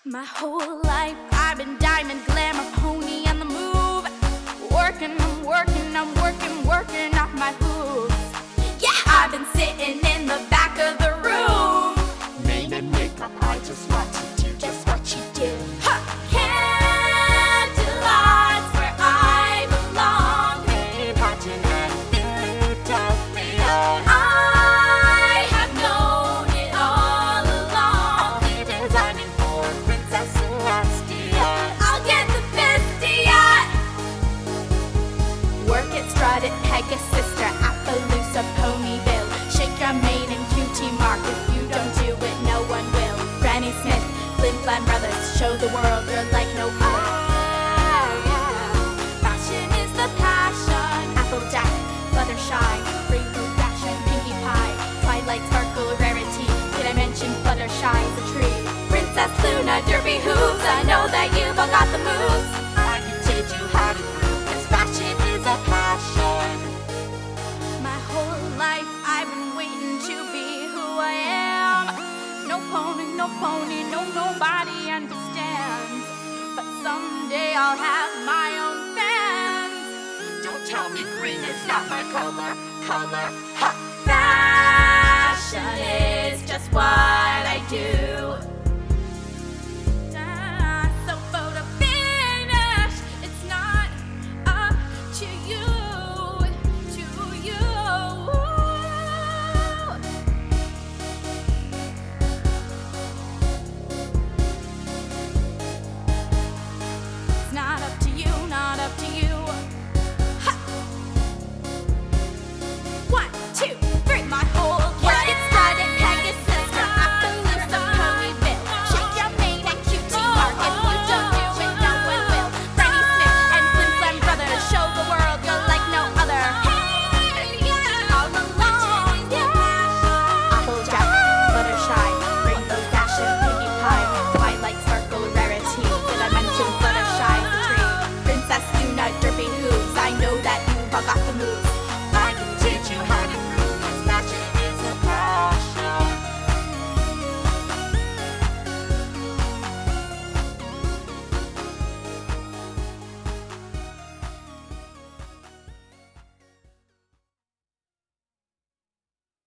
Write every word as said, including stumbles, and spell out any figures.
My whole life I've been diamond, glamour, pony on the move. Working, I'm working, I'm working, working off my hooves. Yeah, I've been sitting in the back of the room. Made and makeup, I just want to do just what you do. Ha! Candlelights where I belong. Hey, pageant and Philadelphia. I have known it all along. I'll be designing for Princess Celestia. I'll get the bestia. Work it, strut it, Pegasus-ter, Appaloosa, Ponyville. Shake your mane and cutie mark. If you don't do it, no one will. Granny Smith, Flim Flam Brothers, show the world you're like no other. Fashion is the passion. Applejack, Fluttershy, Rainbow Dash and Pinkie Pie. Twilight Sparkle, Rarity. Did I mention Fluttershy's a tree? Princess Luna, Derpy Hooves. I know that you've all got the moves. I can teach you how to move, 'cause fashion is a passion. My whole life I've been waiting to be who I am. No pony, no pony, no nobody understands. But someday I'll have my own fans. Don't tell me green is not my color, color, ha! Fashion is just what I do.